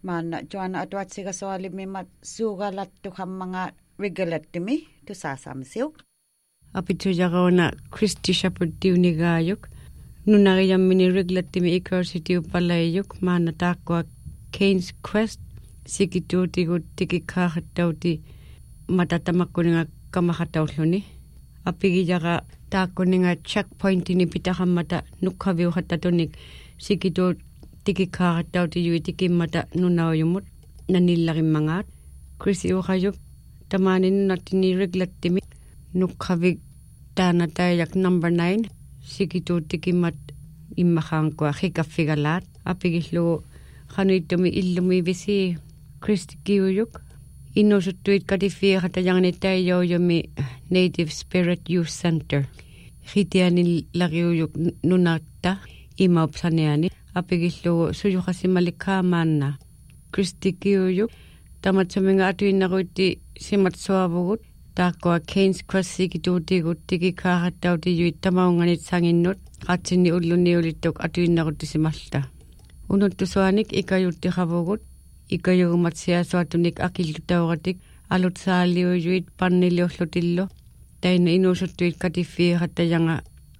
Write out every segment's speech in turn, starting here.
Maana Joanna atwatsiga soalimimmat suugalattuham mga regulattimi tusaasamsiuk. Apitujagaona Christy Shepherd tiunigaayuk. Nunariyammini regulattimi ikausitiu palayuk maana taakua Kane's Quest sikituutigut tikikaahattauti matatamakkuninga kamahatauluni. Apigijaga taakkuninga checkpointini pitahammata nukhaviuhattatunik sikituut tikikaahattauti yui tikimmata nunauyumut nanillarimangaat. Chrissy uhayuk tamanin natini regulattimi nukhavik taanatayak number 9 sikituut tikimmat immahaangkua hikaffigalaat. Apigillu Hanuitumi illumi visi Christy Kiuyuk. Inusuttuit katifiiqatajanganitaiyoujumi Native Spirit Youth Center. Hitiani lagiuyuk nunatta imaupsaneani. Apigillu suyuqasimalikkaamaanna. Christy Kiuyuk tamatsuminga atuinnaruitti simatsuavugut. Taakkoa Kane's Quest sikituutigut tikikaahattauti yuit tamaunganit sanginnut. Qatsini ulluniulittuk atuinnarutti simalta. Unuttusuanik ikayuttikavugut. Ikayugumatsiasuatunik akillutauratik alutsaaliuyuit panniliullutillu. Taina inusuttuit katifiiqattajanga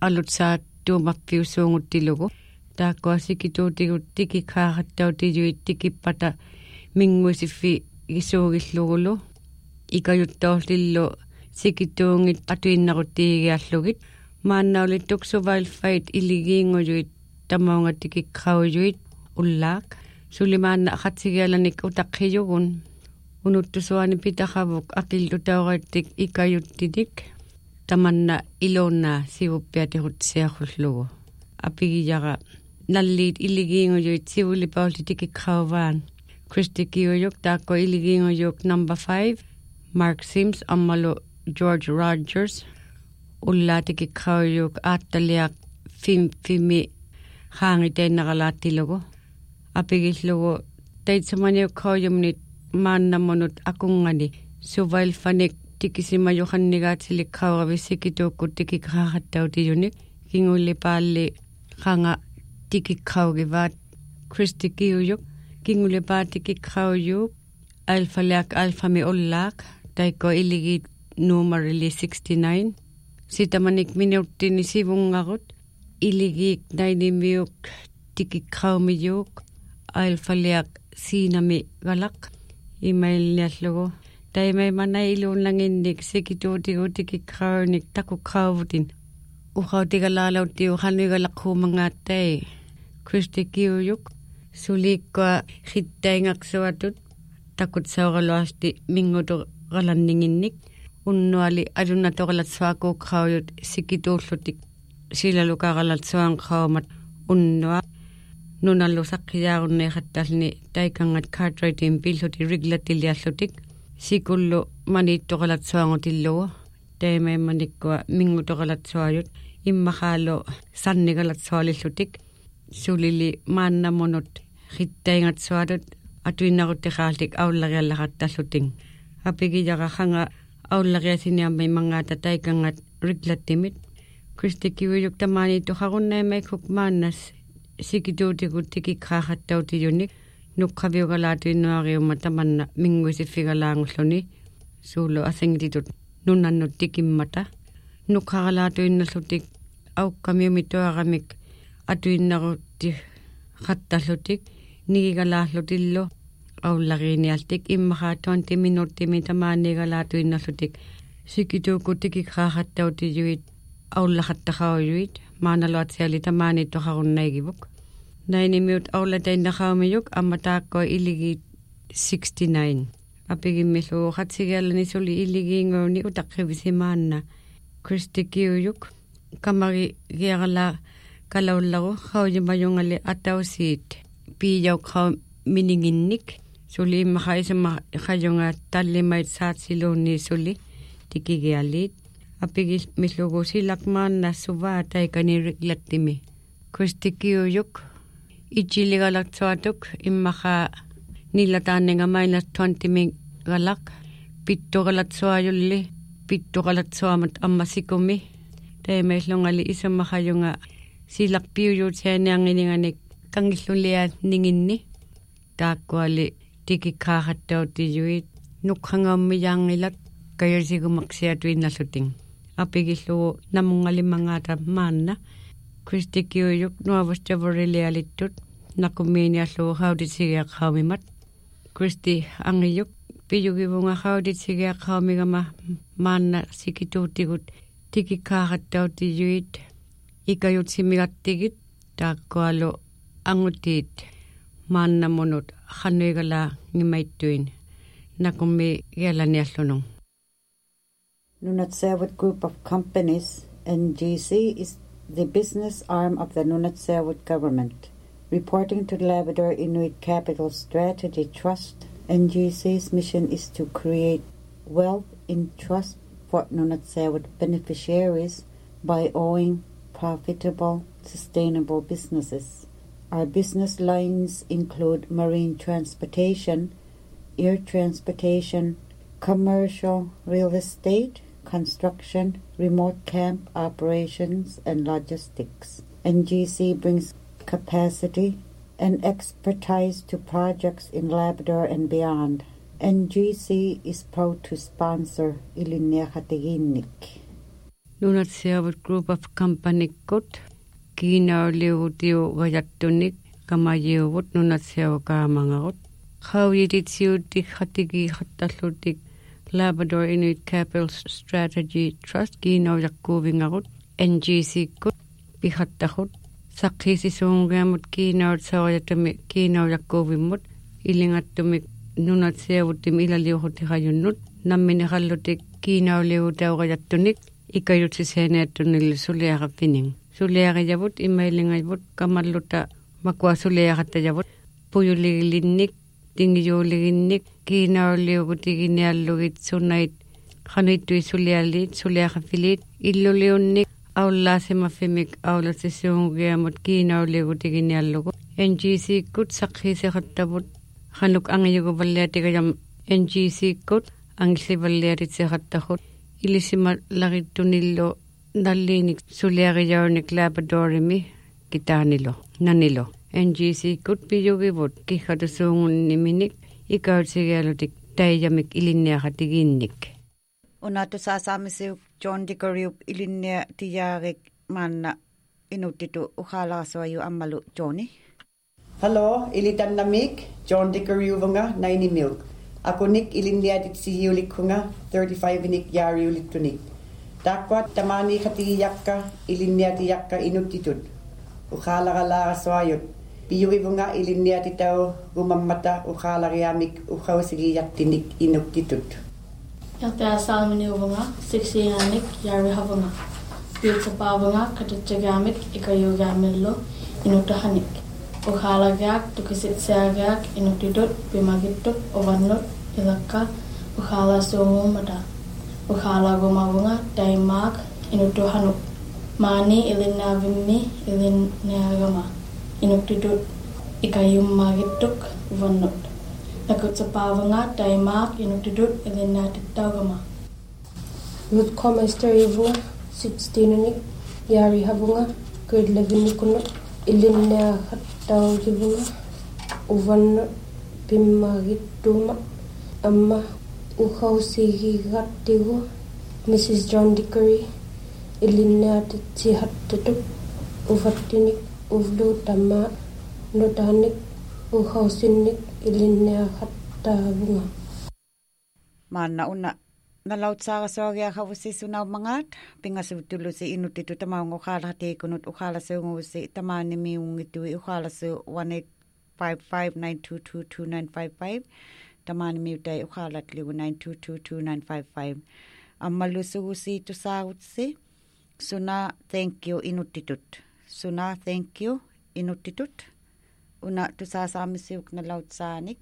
alutsaattuumappiusuunguttilugu. Taakkoa sikituutigut tikikaahattautiyuit tikippata minguisiffi isuugillugulu. Ikayuttaullillu sikituungit atuinnaruttiigiallugit. Maannaulittuk suvailfait iligiinguyuit tamaungatikikkauyuit ullaak. Sulimaanna qatsigialanik utaqqiyugun. Unuttusuani pitaqavuk aqillutauraittik ikayuttitik. Tamanna ilona sivuppiatihutsiaqullugu. Apigijaga nalliit iligiinguyuit sivulipaullitikikkauvaan. Christy Kiuyuk taakko iligiinguyuk number 5. Mark Sims ammalu George Rogers. Ullaatikikkauyuk aattaliaq fimi haangiteinnaqalaattilugu. Apigillugu taitsamaniuk kauyumnit maannamunut akungani suvailfanik tikisimayuqannigaatilik kauravisikituukkut tikikaahattautiyunik kingulipaalli qanga tikikkaugivaat Christy Kiuyuk kingulipaa tikikkauyuk alfami ullaaq taikko iligit numarili 69 sitamanik minuuttini sivungarut iligik nainimiuk tikikkaumiyuk alfaliak siinami galak imailniallugu taimai manai iluunlanginnik sikituutigu tikikkaunik takukkauvutin uqautigalaalautiu hanuigalaqquumangaattai Christy Kiuyuk suliikkua hittaingaqsuatut takutsauqaluasti mingutu qalanninginnik unnuali alunatoqalatsuakuuqqaujut sikituullutik silalukaqalatsuanqaumat unnua nunallu saqqiyaarunneeqattalni taikangat Cartwrightin pilluti riglatiliallutik sikullu maniittoqalatsuangutillugu taimaimmanikkua mingutoqalatsuajut immaqaalu sannigalatsualillutik sulili maannamunut hittaingatsuatut atuinnaruttiqaaltik aullariallaqattalluting apigijaqa hanga aullariasiniammai mangaata taikangat riglattimit Christy Kiuyuk tamaaniittuqarunnaimaikuk maannas sikituutikut tikikaahattautiyunik nuqqaviugalaatuinnuariumma tamanna minguisiffigalaangulluni suulu asingititut nunannut tikimmata nuqqaralaatuinnallutik aukkamiumituaramik atuinnarutti qattallutik nigigalaallutillu aullariinialtik immaqa 20 minuuttimi tamaanigalaatuinnallutik sikituukkut tikikaahattautiyuit aullaqattaqaujuyit maanaluatsiali tamaaniittoqarunnaigivuq nainimiut aulatainnaqaumiyuk ammataakko iligit 69 apigimmillu qatsigialani suli iligiinguuni utaqqivisimaanna Christy Kiuyuk kamari giarala kalaullaru qaujimayungali atausiit piijaukqau mininginnik suli immaqa isma qajunga tallimait saatsiluunni suli tikigialiit apigimillugu silakmaanna suvaa taikani riglattimi Christy Kiuyuk ichiligalaksuatuk immaqa nillataanningamaina 20 galak pittugalatsuajulli pittugalatsuamat ammasikumi taimellungali isummaqajunga silakpiuyuut sianiangininganik kangillullia ninginni taakkuali tikikkaaqattautiyuit nuqqangaammiyaangilat kayasigumaksiatuinnalluting apigillugu namungalimmangaata maanna Kristikiuyuk nuavustavorilialittut naqumiiniallugu hautisigiaqqaumimat Kristi angiyuk piyugivunga hautisigiaqqaumigama maanna sikituutigut tikikkaaqattautiyuit ikayutsimigattigit taakkualu angutiit maannamunut khanuigala ngimaittuin nakummi gialaniallunung. Nunatsiavut Group of Companies, NGC, is the business arm of the Nunatsiavut government. Reporting to the Labrador Inuit Capital Strategy Trust, NGC's mission is to create wealth in trust for Nunatsiavut beneficiaries by owning profitable, sustainable businesses. Our business lines include marine transportation, air transportation, commercial real estate, construction, remote camp operations, and logistics. NGC brings capacity and expertise to projects in Labrador and beyond. NGC is proud to sponsor Ilineaqatiginnik. Nunatsiavut Group of Companikkut kiinauliugutiu gajattunik kamayiuvut nunatsiavukaamangaqut qauyititsiutik khatigi Labrador Inuit Capital Strategy Trust kiinauyakkuuvingaqut NGC-kut pihattaqut saqqisisuungiamut kiinautsaujatami kiinauyakkuuvimmut ilingattumik nunatsiavuttim ilaliuqutiqajunnut namminiqallutik kiinauliugutauqajattunik ikayutsiseeneattunillu suliaqappining suliaqijavut imailingajvut kamalluta makuasuliaqattajavut puyuligilinnik tingijuuliginnik kiinauliugutiginiallugit sunnait qanuittui sulialiit suliaqaffiliit illuliunnik aullaasimaffimik aulatsisuungiamut kiinauliugutiginiallugu NGC-kut saqqiisiqattavut qanuk angiyuguvalliatigajam NGC-kut angillivalliatitseqattaqut ilisima lagittunillu nalliinik suliaqiyaurnik Labradorimi kitaanilo nanilo NGC-kut piyugivut kihatusuungunniminik ikautsigialutik taijamik ilinniaqatiginnik. Unatu saasaamisiuk John Dickoryup ilinnia tiyaarik maanna inutitu uqaalaqasuayu ammalu Johni. Hello, ilitannamik John Dickoryuvunga 90 milk. Akunik ilinniatitsihiulikkunga 35-inik yaariulittunik. Takwat tamani khatiyakka ilinniatiyakka inutitut. Uqaalaqalaaqasuayut. Piyugivunga ilinniatitau gumammata uqaalariamik uqausigiyattinik inuktitut. Yata salminiuvunga 16-inik yaarihavunga. Piutsapavunga katutsagamik ikayugamillo inutahanik. Uqaalagaak tukisitsaagaak inutitut pimagittut ovannut ilakka uqaalasuungumata. Uqaalagumavunga taimaak inutuhanuk. Maani ilinnaavimmi ilinnaagama. Inuktitut ikayummagittuk uvannut. Nakutsapavunga taimaak inuktitut ilinnaatittaugama. Ruth Comester-ivunga 16-inik yaarihavunga grade 11-nikunut ilinniaqattaujivunga uvannut pimmagittuuma amma uqausigigattigu Mrs. John Dickory ilinniatitsihattatuk uvattinik uvluutamma nutanik uqausinnik ilinniaqattaavunga. Maanna unna nalautsaaqasuagiaqavussisunaummangaat pingasuvtulusi inutitu tamaunga uqaalaqatiikunut uqaalasuunguvusi tamaanimiungitui uqaalasu 1855-922-2955 tamaanimiutai uqaalatligu 922-2955 ammalusugusi tusaagutsi suna thank you inutitut suna thank you inutitut una tusaasaamisiuk nalautsaanik.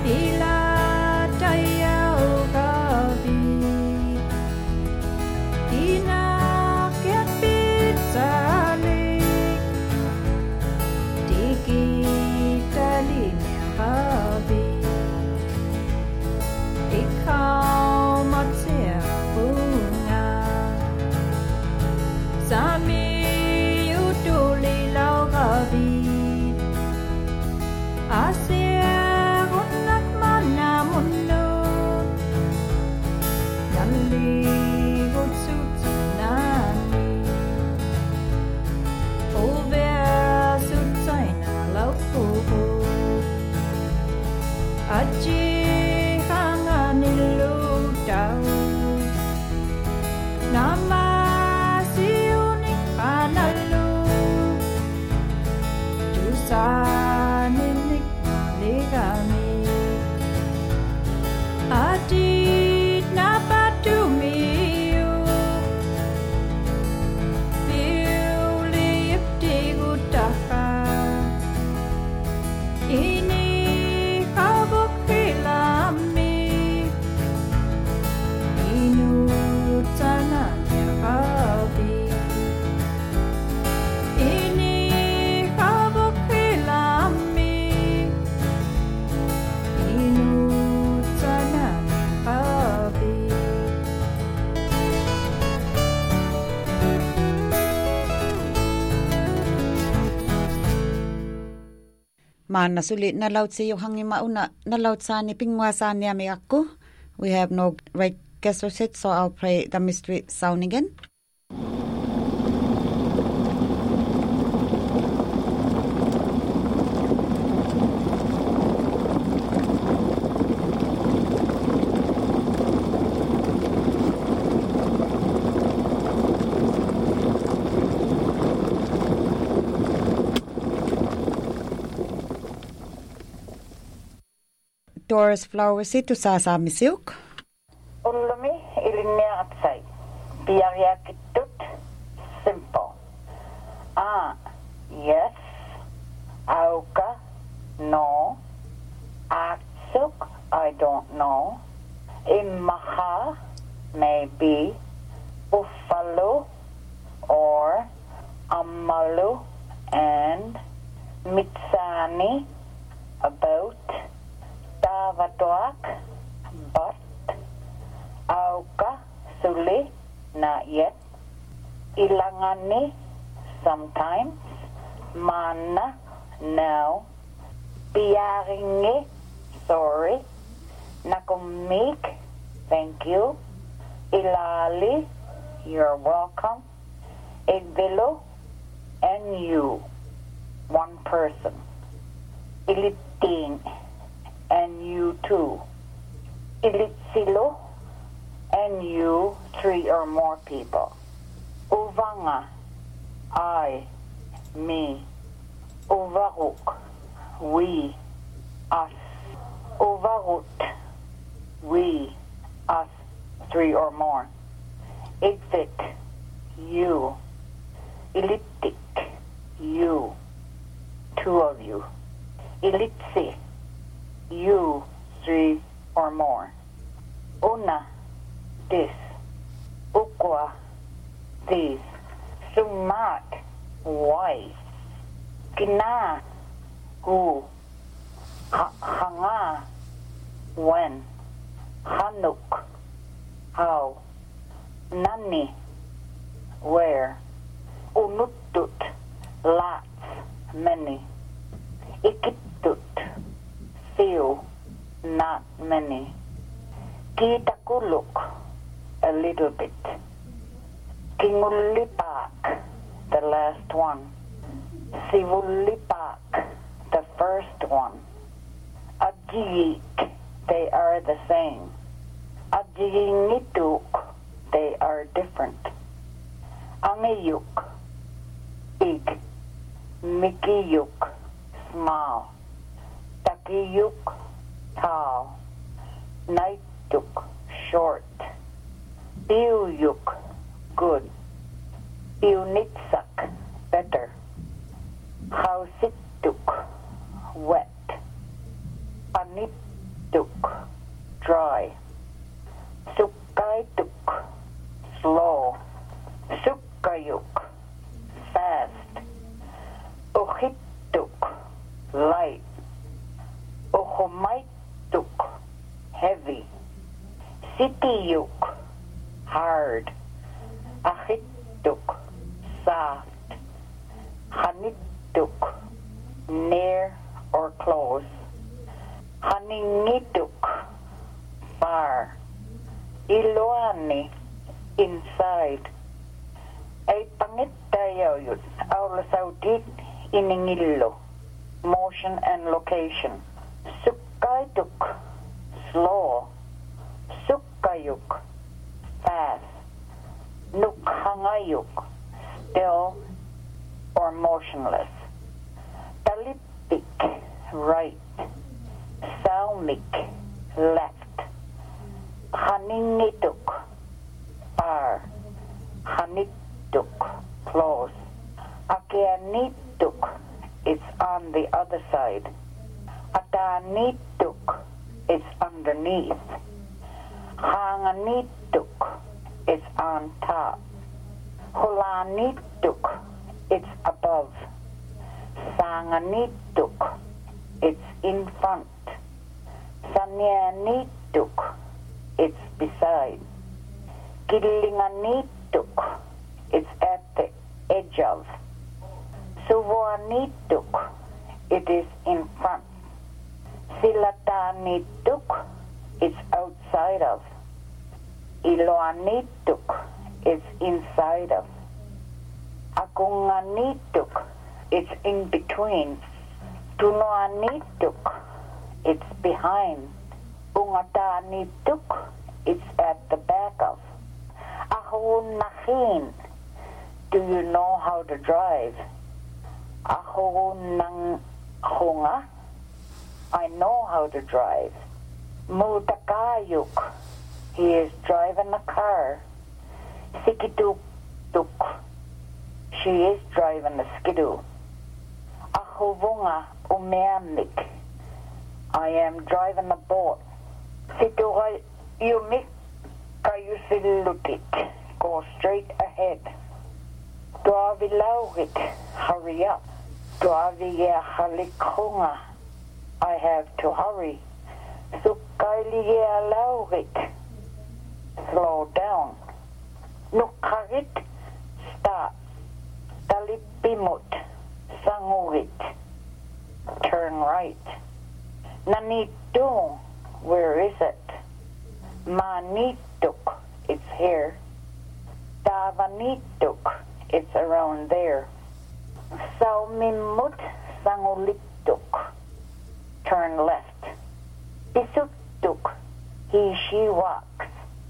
Mana sulit na laut sa hangi mauna na laut sa ni pingwa sa niya may ako. We have no right guest or sit, so I'll play the mystery sound again. Doris Flowers ito sa Samisuk. Ulumi ilinya atsay. Biya kitut simple. Yes. Auka no. Atsuk I don't know. Imaha maybe. Buffalo or Amalu and Mitsani about Tavatuak, but Auka, Suli, not yet. Ilangani, sometimes. Mana, now. Piyaringi, sorry. Nakumik, thank you. Ilali, you're welcome. Igvilo, and you, one person. Iliting, and you two. Ilitsilo, and you, 3 or more people. Uvanga, I, me. Uvaruk, we, us. Uvarut, we, us, 3 or more. Igvit, you. Elliptic, you, 2 of you. Ellipsi, you, 3 or more. Una, this. Ukwa, these. Sumat, wife. Kina, who. Hanga, when. Hanuk, how. Nani, where. Unutut, lots, many. Ikitut, few, not many. Kitakuluk, a little bit. Kingulipak, the last one. Sivulipak, the first one. Ajiyik, they are the same. Ajiyingituk, they are different. Angiyuk, big. Mikiyuk, small. Takiyuk, tall. Naituk, short. Piuyuk, good. Piunitsak, better. Hausituk, wet. tuk, dry. Sukkaituk, slow. Sukkayuk, fast. Uhittuk, light. Uhumaituk, heavy. Sitiyuk, hard. Ahittuk, soft. Hanittuk, near or close. Haningituk, far. Iloani, inside. Ay pangit tayo yun. Aula saudit, iningilo. Motion and location. Sukkaituk, slow. Sukkayuk, fast. Nukhangayuk, still or motionless. Talipik, right. Saumik, left. Haningituk, far. Hanituk, close. Akianituk, it's on the other side. Atanituk, it's underneath. Hanganituk, it's on top. Hulanituk, it's above. Sanganituk, it's in front. Sanyanituk, it's beside. Kilinganituk, it's at the edge of. Suvuanituk, it is in front. Silatanituk, it's outside of. Iloanituk, it's inside of. Akunganituk, it's in between. Tunoanituk, it's behind. Ungatanituk, it's at the back of. Ahunachin, do you know how to drive? Ahunanghunga, I know how to drive. Mutakayuk, he is driving a car. Sikituk, she is driving a skidoo. Ahuvunga umeamnik, I am driving a boat. Situha yumik kayusilutik, go straight ahead. Duavilauhit, hurry up. Duaviyahalikhunga, I have to hurry. Sukailiyalauhit, slow down. Nukharit, stop. Talipimut, sangurit, turn right. Nanitung, where is it? Manituk, it's here. Davanituk, it's around there. Saumimut, sangulituk, turn left. Isuktuk, he, she walks.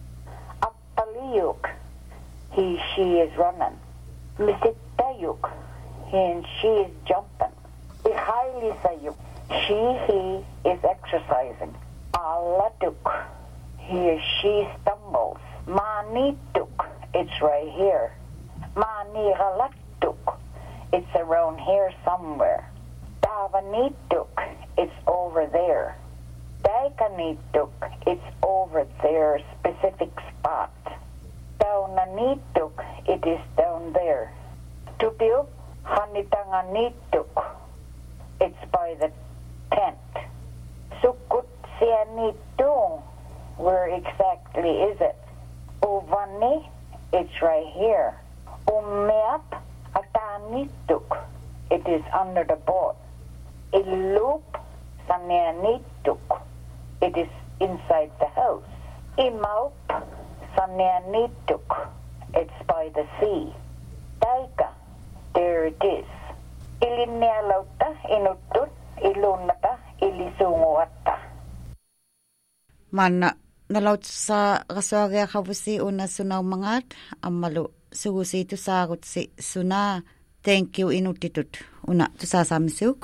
Appaliyuk, he, she is running. Misitayuk, he and she is jumping. Ihailisayuk, she, he is exercising. Alatuk, he, she stumbles. Manituk, it's right here. Maniralatuk, it's around here somewhere. Davanituk, it's over there. Daikanituk, it's over there, specific spot. Daunanituk, it is down there. Tupiuk, Hanitanganituk, it's by the tent. Sukut sianitung, where exactly is it? Uvani, it's right here. Umiap atanituk, it is under the boat. Ilup sanianituk, it is inside the house. Imaup sanianituk, it's by the sea. Taika, there it is. Ilinialauta inutut ilunata ilisunguata. Mana nalaut sa kaswagya kabusi una sunaw mangat amalu sugusi tu sagut si suna. Thank you inutitut una tu sasamisuk.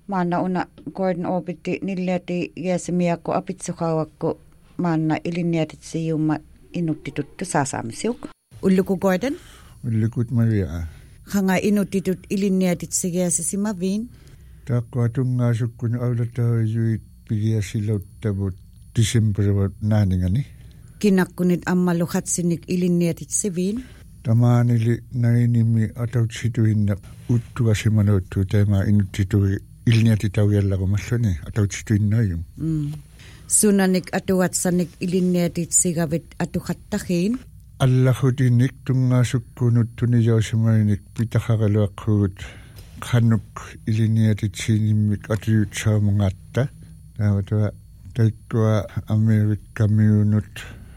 Maana una Gordon Obitti nilliati jäsemiakko apitsukauakko maana ilinniatit sijumma inuttituttu saasaamisiuk. Ulluku Gordon? Ullukut Maria. Hanga inuttitut ilinniatit sijäsesimaviin? Takko atungaasukkun aulattajuit pigiasilauttavut December naaningani. Kinakkunit ammaluhatsinik ilinniatit seviin? Tamaanili nainimi atautsituinna uttuasimanuttu tema inuttituri ilinniatitaujallaqumalluni atautsituinnaajum. Sunanik atuatsanik ilinniatit sigavit atuhattahiin? Allahutinik tungaasukkunut jausimainik pitaqaqaluaqqugut qanuk ilinniatit sinimik atuyutsaamungatta taavatua taikkua Amerikkamiunut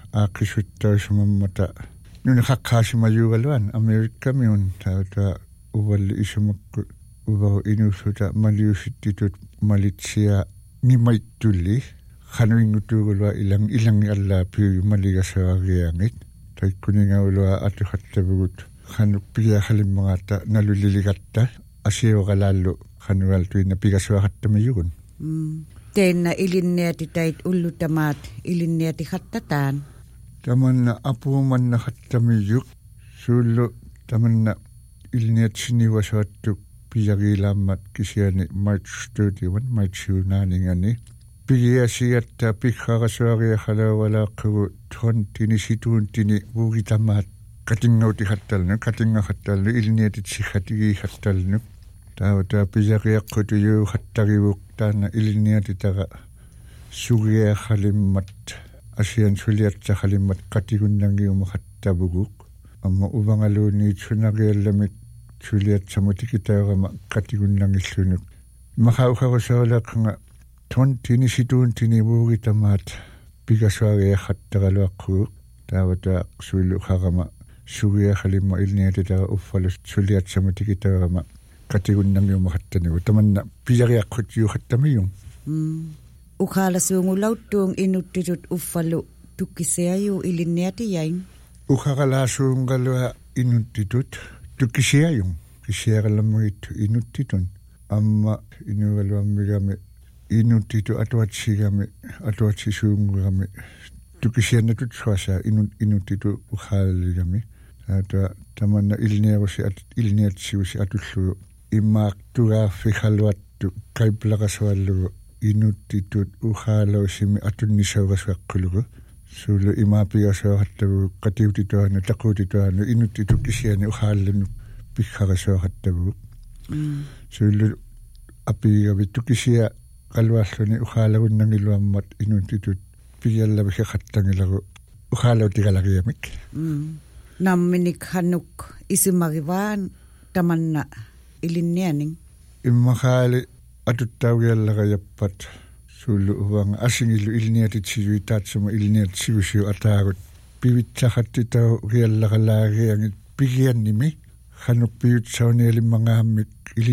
aaqisuttaasumammata nuni qaqqaasimayuugaluan Amerikkamiun taavatua uvalli isumakku uvaru inusuta maliusittitut malitsia nimaittulli qanuingutuugulua ilangi allaapiu maligasaagiangit taikkuningaulua atuhattavugut qanuk pigiaqalimmangaata naluliligatta asiuqalaallu qanualtuinna pigasuaqattamayugun. Teenna ilinniatitait ullutamaat ilinniatihattataan. Tamanna apuumanna hattamiyuk suullu tamanna ilinniatsiniwasuattuk piyagiilaammat kisiani March 31 March 9 pigiasiatta piqqaqasuagiaqalawalaaqqugu tontini vuugitamaat katingautikhattalnu ilinniatitsihatigihattalnu taawata piyagiaqqutuyuu hattagivuk taana ilinniatitaqa sugiaqalimmat asian suliatsaqalimmat qatigunnangiuma hattavuguk amma uvangaluuni tsunagiallamik suliatsamutikitaaqama qatigunnangillunuk maqauqarusaulaaqqa tontini vuugitamaat pigasuagiaqattaqaluaqqugu taawata suiluqaqama sugiaqalimma ilinniatitaqa uffalus suliatsamutikitaaqama katigunnangiuma hattanigu tamanna piyagiaqqut yuhattamiyum. Uqaalasuungulauttuung inuttitut uffalu tukkiseayu ilinniatiyain. Uqaqalaasuungalua inuttitut tukkisiayum kisiaqalamugittu inuttitun amma inugaluammigami inuttitu atuatsisuungugami tukkisiannatut suasa inuttitu uqaaligami tamanna ilniatsiusi atullu immaaqtugaaffiqaluattu kaiplaqasuallugu inuttitut uqaalausimi atunnisauqasuaqqulugu suulu imaapigasooqattagu qatiutituanu taquutituanu inuttitu kisiani uqaallanu piqqaqasuoqattagu suulu apiigavittu kisia qalualluni uqaalagunnangiluammat inuttitut pigiallavikeqattangilagu uqaalautiqalagiamik. Namminik hanuk isimagivaan tamanna ilinnianing. Immaqaali atuttaugiallaqajappat suullu uvanga asingilu ilinniatitsiju itaatsuma ilinniatisiusiu ataagut pivitsaqattitau giallaqalaagiangit pigiannimi hanuk pivitsaunialimmangahammik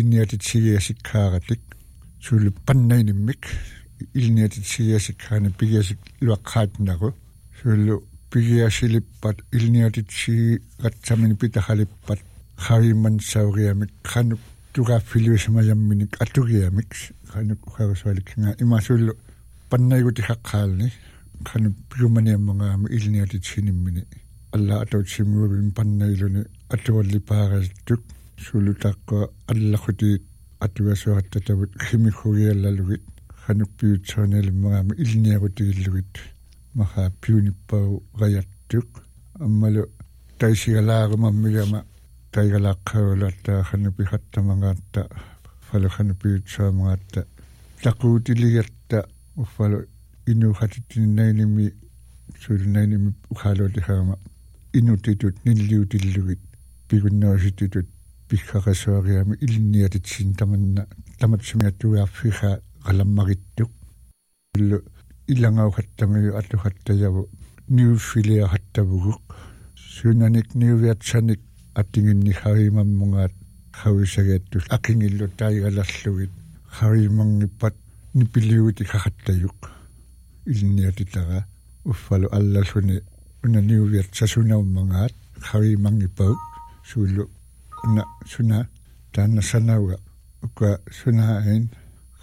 ilinniatitsigiasikkaaqatik suullu pannainimmik ilinniatitsigiasikkaani pigiasik luaqqaatnaru suullu pigiasilippat ilinniatitsigatsamini pitaqalippat qavimansauriamik qanuk tuqaaffiliusimayamminik atugiamik qanuk uqarusualikkinga imasullu pannaigutihaqqaalni qanuk pigumaniammangaami ilinniatitsinimmini alla atautsimuuvim pannailuni atuallipaaraltuk suullu taqqua allaqutiit atugasuaqattatavut khimikhugiallalugit qanuk piutsaunialimmangaami ilinniagutigillugit maha piunippau gayattuk ammalu taisigalaarumammigama taigalaqqaulatta khanupihattamangaatta falu khanupiutsaamangaatta taquutiligatta uffalu inuuqatittinnainimi suulnainimi uqaaluutihaama inuttitut nilliutillugit pigunnausititut piqqaqasuagiami ilinniatitsin tamatsimiattugaaffiqa qalammagittuk illu ilangauqattamiu atuqattajavu niuffiliaqattavuguk suunanik niuviatsanik attinginni harimammungaat hawisageettus aqingillu taigalarlugit harimangippat nipiliuti qaqattayuq ilinniatitaqa uffalu allaluni una niuviatsasunaummangaat harimangippauk suullu una suna taanna sanauga ukka sunaa'in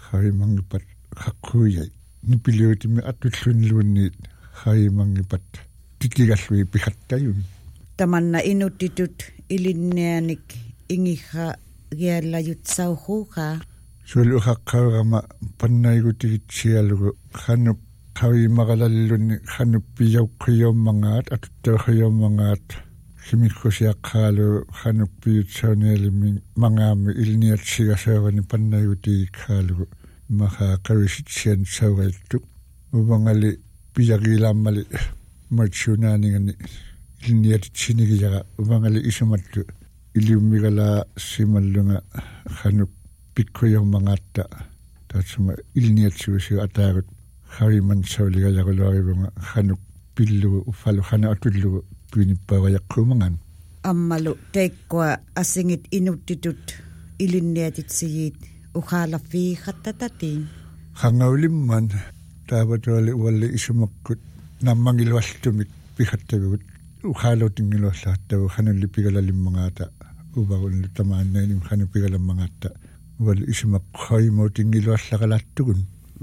Khaimangipat Hakuyai. Nipiliotimi Atullunluunni Khaimangipat Tikigasui Pihattayun. Tamanna inutitut ilinneanik ingiha gialayut sauhuka. Sulu hakkarama pannaigutigitsialugu khanup Khaimagalallunni khanup piyaukhiyomangaat atuttohiyomangaat Himikhusiakkaalu khanup piyutsaunelimi mangaami ilniatsigasaavani pannaigutigikkhaalugu maha karisitsian saugaltuk uvangali piyagiilaammali matsunaaningani ilniatitsinigijaga uvangali isumattu iliummigala simallunga khanup pikkuyommangaatta taatsuma ilniatsugusiga ataagut Khariman sauligajaguluarivunga khanup pillugu uffalu khana atullugu piinippavayakkuumangan ammalu teikkua asingit inuttitut ilinniatitsigiit ukhaalaffi khattatatiin khangaulimman taavatuali ualli isumakkut nammangilualltumik pihattavugut ukhaalutingiluallaattavu khanullipigalallimmangaata uvarunlu tamaannainim khanupigalammangaata ualli isumakku khaimuutingiluallaqalaattugun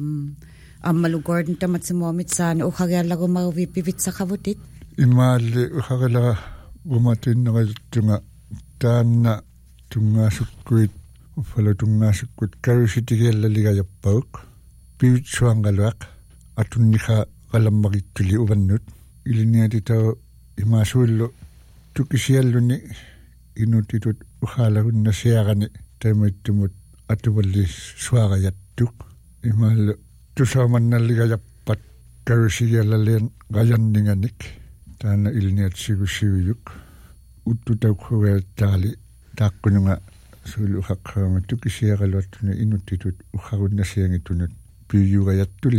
ammalu Gordon tamatsimomit saan ukhagiallagu mauvippivitsaqavutit imaalli ukhagalaga umatinnerajuttunga taanna tungaasukkuit uffalu tungaasukkut karusitigiallaligajappaguk pivitsuangaluaq atunnikha qalammagittuli uvannut iliniatitau imaasuullu tukisialluni inutitut ukhaalagunna siagani taimaittumut atuvalli suarajattuk imaallu tusaamannaligajappat karusigiallalian qajanninganik taana ilniatsigusiuyuk uttutaukhugaataali taaqkununga suulu uhaqqaama tukisiaqaluattuna inuttitut ukhagunnasiangitunut piyugajattuli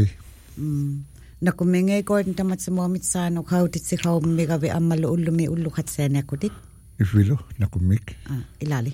nakumingay Gordon tamatsimomit saan ukhautitsiqaummigavi ammalu ullumi ullukhatsianiakutit ifilo nakumik ilali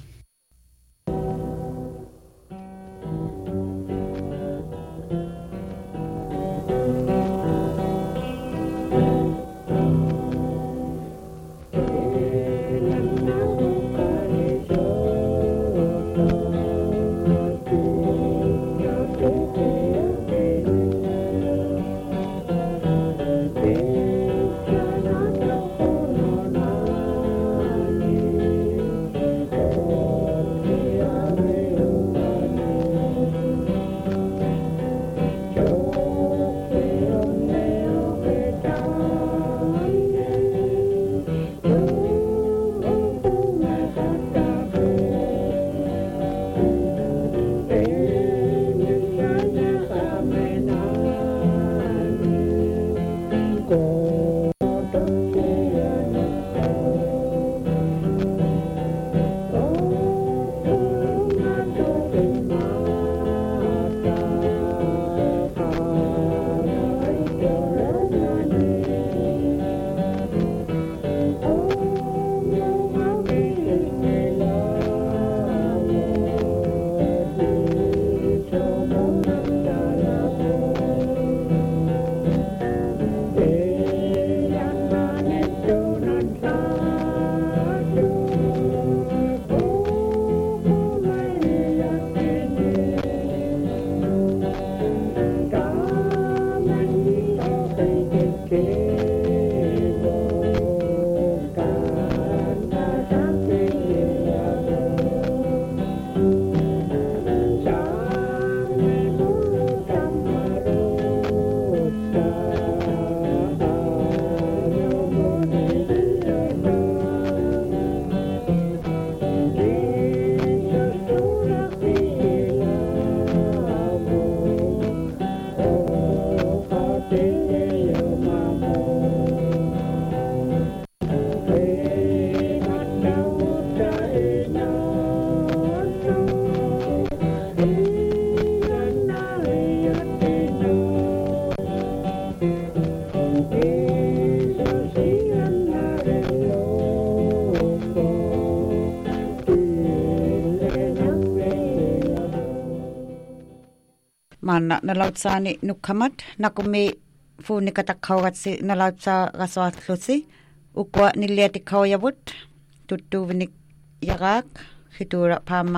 manna nalautsaani nukhamat nakumi fuunikataqqaugatsi nalautsaaqasuarlusi ukwa nilliatiqqaujavut tuttuuvinik yaqaak hituura paammak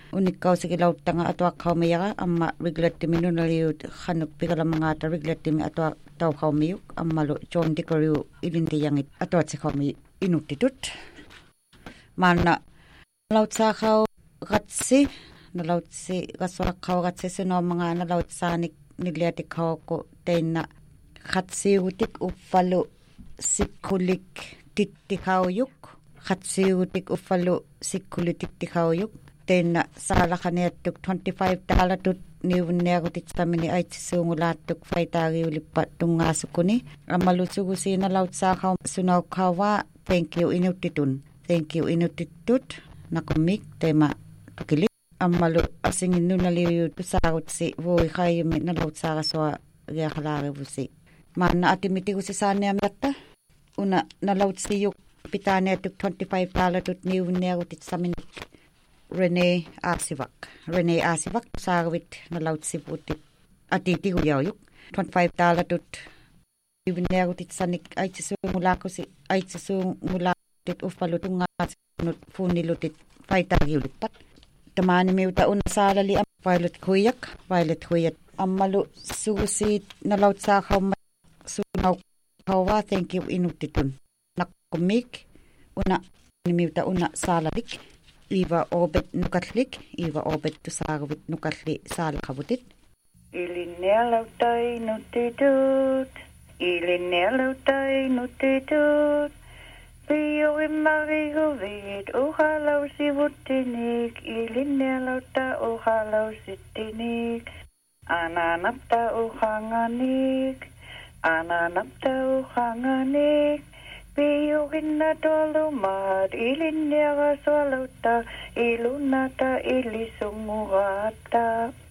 Unikkausikilautanga atua kaumiyara amma regulattimi nunaliut khanuk pikalamangata regulattimi atua tau kaumiyuk ammalu John Dickory ilintiyangit atua tsikhaumi inuttitut. Manna lautsakau ratsi nalautsi kaswarakau ratsi sinomanga nalautsaanik niliatikau ko teina khatsiutik uffalu sikkulik tittikauyuk khatsiutik uffalu sikkulitik tikauyuk teina saalakhaniattuk $25 tut niunneagutit-tamini aitsisuungulaattuk faitaagiulippa tungaasukuni ammalusugusiina lautsaakau sunaukkauwa thank you inuttitut nakumik tema tukili ammalu asinginnunaliu tusaarutsi voi khaayumi nalautsaarasua riakalaarivusi maanna atimitigusi saaniamiatta una nalautsiyuk pitaaneatuk $25 tut niunneagutit-tamini Renee Asivak saarvit nalautsipuutit atitiguyauyuk $25 tut niunneagutit sanik aitsisuungulaakutit uffalutungaasnut fuunilutit faitaagiulippat tamaanimiuta una saalali Violet Huyat ammalu sugusiit nalautsaakaumma suunaukauwa thank you inuttitun nakkumik una nimiuta una saalalik Iva Obet tusaarvit nukalli saalakavutit Ilinnealautai nuttitut Piuimmariguvit uhalausivuttinik Ilinnealauta uhalausittinik Ananapta uhanganik Piuhinna tolumaat ilinnearasualauta ilunata ilisungurata